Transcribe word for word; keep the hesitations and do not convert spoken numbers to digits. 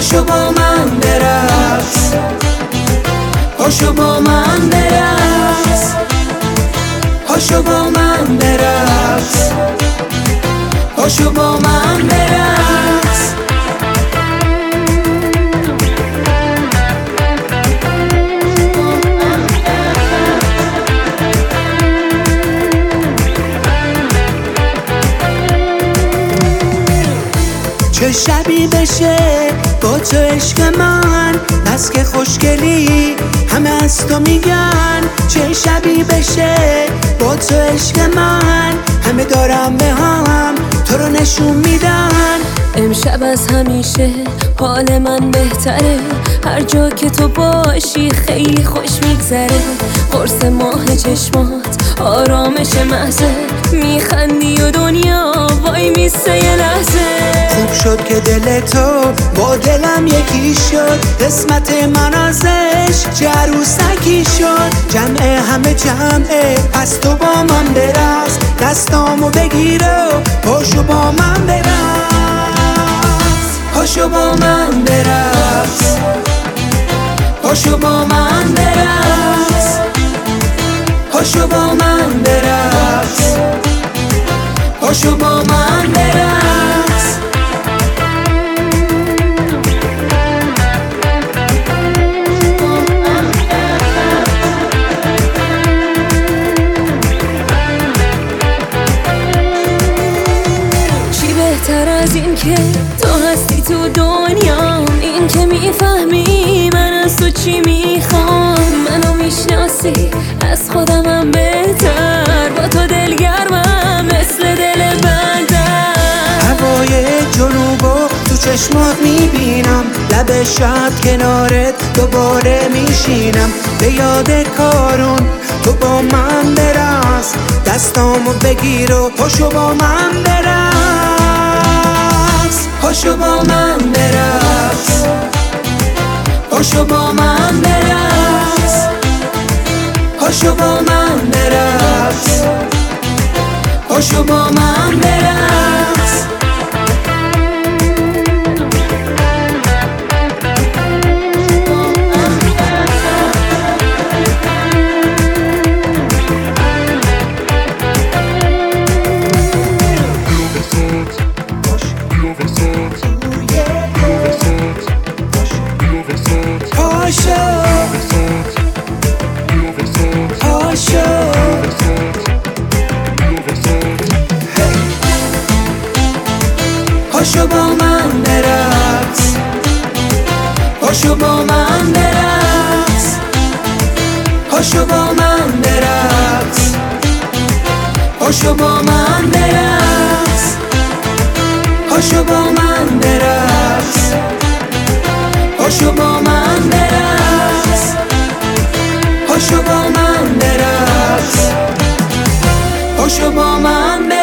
پاشو با من برقص، پاشو با من برقص، پاشو با من برقص، پاشو با من برقص. چه شبی بشه با تو عشق من، بس که خوشگلی همه از تو میگن. چه شبی بشه با تو عشق من، همه دارم به هم تو رو نشون میدن. امشب از همیشه حال من بهتره، هر جا که تو باشی خیلی خوش میگذره. قرص ماه چشمات آرامش محضه، میخندی و دنیا وای میسته یه لحظه. خوب شد که دل تو با دلم یکی شد، قسمت من ازش چه عروسکی شد. جمعه همه جمعه پس تو با من برقص، دستامو بگیر و پاشو با من برقص، پاشو با من برقص، پاشو با من برقص، پاشو با من برقص، پاشو با من برقص. چی بهتر از این که تو هستی تو دنیا، این که میفهمی من از تو چی میخوام. منو میشناسی از خودمم بهتر، با تو دلگرمم مثل دل بندر. هوای جنوبو تو چشمات میبینم، لب شب کنارت دوباره میشینم. به یاد کارون تو با من برقص، دستامو بگیر و پاشو با من برقص، پاشو با من برقص، پاشو با من برقص، پاشو با من برقص، پاشو با من برقص. پاشو با من برقص، پاشو با من برقص، پاشو با من برقص، پاشو با من برقص، پاشو با من برقص، پاشو با من برقص، پاشو با من برقص، پاشو با من برقص.